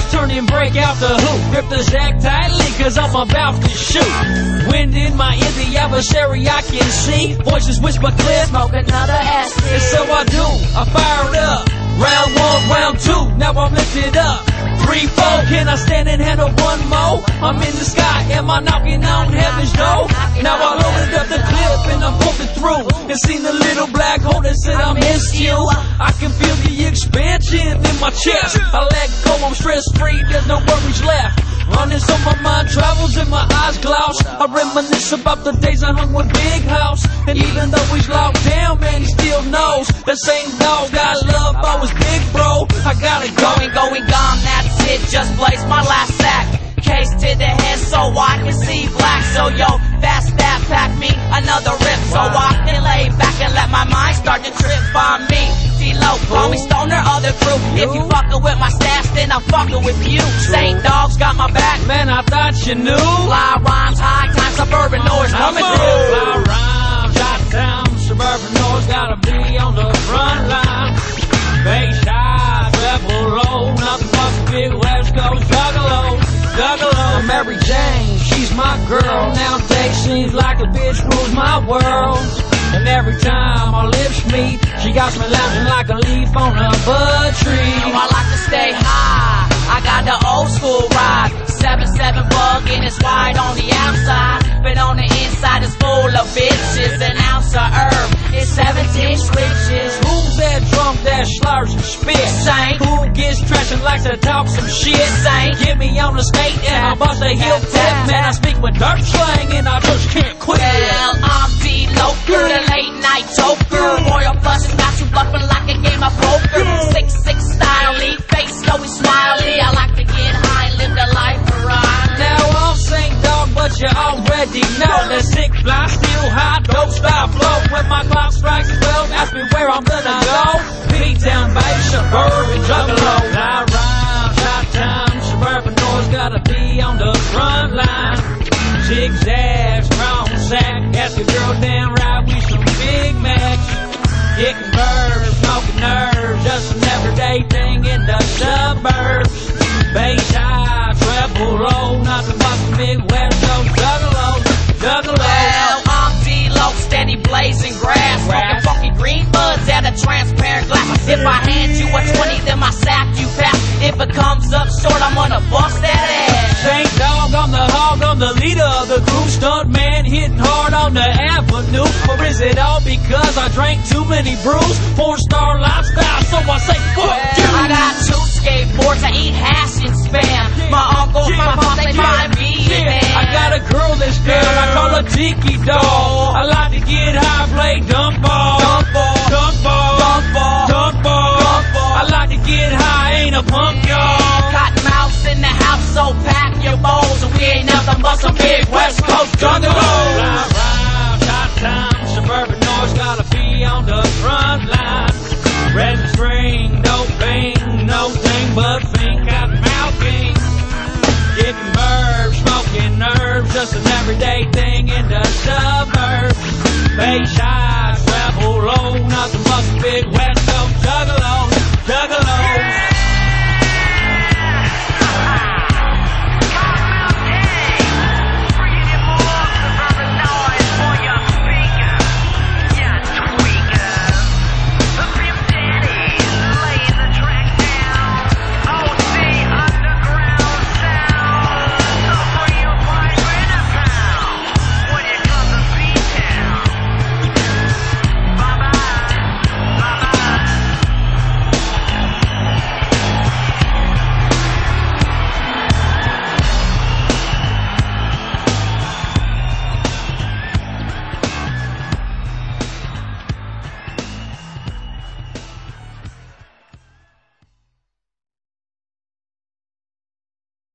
turn and break out the hoop. Grip the jack tightly, cause I'm about to shoot. Wind in my ear, the adversary I can see. Voices whisper clear, Smoke another acid. and so I do. I fire it up. Round one, round two, now I'm lifted up. 3, 4, can I stand and handle one more? I'm in the sky, am I knocking on heaven's door? Now I loaded up the clip and I'm pumping through. And seen the little black hole that said I missed you. I can feel the expansion in my chest. I let go, I'm stress free, there's no worries left. Running so my mind travels and my eyes gloss. I reminisce about the days I hung with Big House. And even though he's locked down, man, he still knows the same dog I love, I was big bro. I gotta go. Going, gone, that's it, just blaze my last sack. Case to the head so I can see black. So yo, fast that, pack me another rip. So I can lay back and let my mind start to trip on me. D-Lo, call me Stoner, other crew. If you fucking with my stash, then I'm fucking with you. Saint Dogs got my back. Man, I thought you knew. Fly rhymes, high time, suburban noise coming through. Fly rhymes, shot town, suburban noise gotta be on the front line. Bass high, treble low, nothing but the big West Coast juggalo. Juggalo. Mary Jane, she's my girl. Nowadays seems like a bitch rules my world. And every time our lips meet, she got me lounging like a leaf on a bud tree. Oh, I like to stay high. I got the old school ride. 7-7 bug and it's wide on the outside, but on the inside it's full of bitches. An ounce of herb, it's 17 switches. Who's that drunk that slurs and spits? Saint. Who gets trash and likes to talk some shit? Saint. Get me on the skate and I'll bust a heel tip. Man, I speak with dirt slang and I just can't quit. Well, I'm D-Lo, the late night toker. Royal Plus got you bluffing like a game of poker. 6'6" styley, face always smiley. I like to get high, live the life around. Now I'm Saint Dog, but you already know that sick fly, still hot, dope style flow. When my clock strikes 12, ask me where I'm gonna go. P-Town, baby, suburban juggalo. Fly rhyme, shot time, suburban noise gotta be on the front line. Zigzag, strong sack, ask a girl damn right, we some Big Macs. Kicking verbs, smoking nerves, just an everyday thing in the suburbs. Bass high, treble low, nothing but the big West Coast juggalo, juggalo. Well, I'm D-Lo, steady blazing grass, smoking funky green buds out of transparent glass. If I hand you a 20, then my sack you pass. If it comes up short, I'm gonna bust that ass. Saint Dog, I'm the hog, I'm the leader of the crew. Stunt man hitting hard on the avenue. Or is it all because I drank too many brews? Porn star lifestyle, so I say fuck you. I got 2 skateboards, I eat hash and spam. My uncle, my mom, they might be man. I got a girl that's down, I call her Tiki Doll. I like to get high, play dunk ball. Dunk ball, dunk ball, dunk ball, dunk ball. I like to get high, ain't a punk y'all. Cotton mouse in the house, so pack your bowls. And we ain't nothing but some big West Coast juggalos. Fly rhyme, shot time, suburban noise gotta be on the front line. Red string, no bang, no thing but fiend, cotton mouth king. Kicking verbs, smoking nerves, just an everyday thing in the suburbs. Bass high, treble low, nothing but the big West Coast juggalos, juggalos.